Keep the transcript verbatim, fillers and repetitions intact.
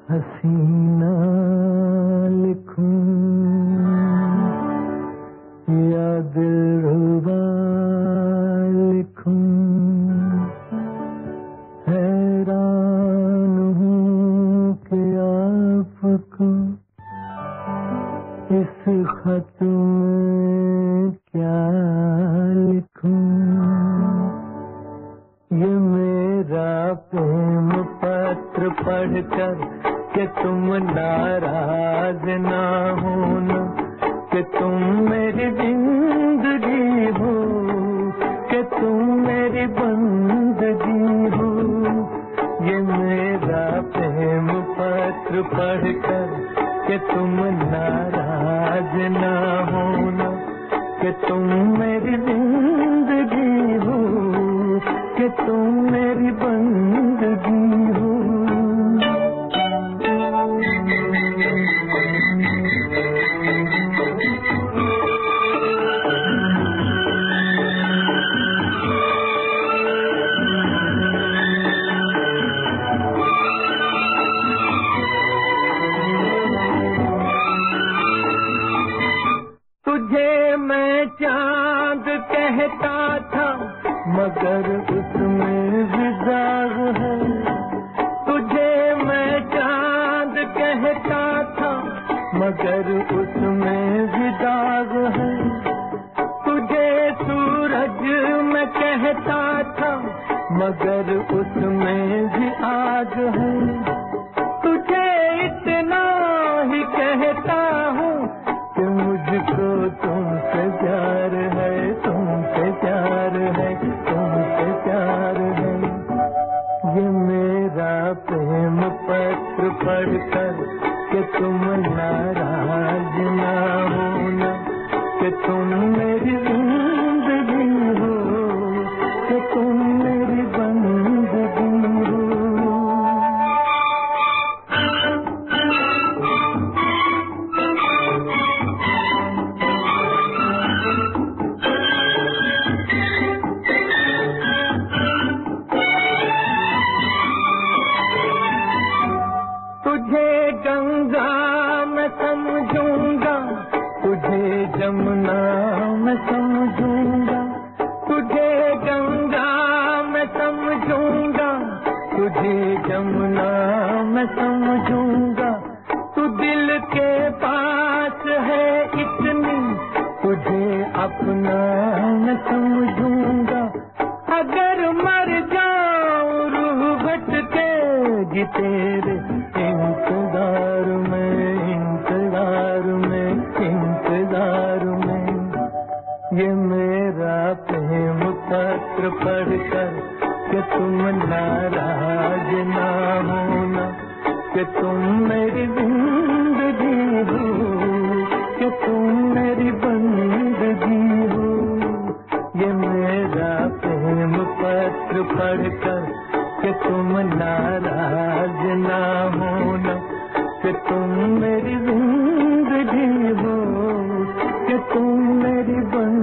हसीना लिखूं या दिलरुबा लिखूं, हैरान हूँ कि आपको इस खत में क्या लिखूं। ये मेरा प्रेम पत्र पढ़कर कि तुम नाराज ना होना, कि तुम मेरी जिंदगी हो, कि तुम मेरी बंदगी हो। ये मेरा प्रेम पत्र पढ़कर कि तुम नाराज ना होना, कि तुम मेरी जिंदगी हो, कि तुम मेरी बंदगी हो। तुझे मैं चांद कहता था मगर उसमें भी दाग है। तुझे मैं चांद कहता था मगर उसमें भी दाग है। तुझे सूरज मैं कहता था मगर उसमें भी आग है। तुझे इतना ही कहता हूँ कि मुझको तुमसे प्यार है, तुमसे प्यार है, तुमसे प्यार है। ये मेरा प्रेम पत्र पढ़कर कि तुम नाराज ना होना, कि तुम मेरी जिंदगी हो, कि तुम मेरी बंदगी हो। तुझे गंगा मैं समझूंगा, तुझे जमुना मैं समझूंगा। तुझे गंगा मैं समझूंगा, तुझे जमुना मैं समझूंगा। तू दिल के पास है इतनी, तुझे अपना मैं समझूंगा। अगर मर जाऊं रूह भटकेगी तेरे इंतजार में, इंतजार में, इंतजार में। ये मेरा प्रेम पत्र पढ़कर कि तुम नाराज ना होना, कि तुम मेरी जिंदगी हो, कि तुम मेरी बंदगी हो। ये मेरा प्रेम पत्र पढ़कर कि तुम नाराज ना होना, कि तुम मेरी जिंदगी हो, कि तुम मेरी बंदगी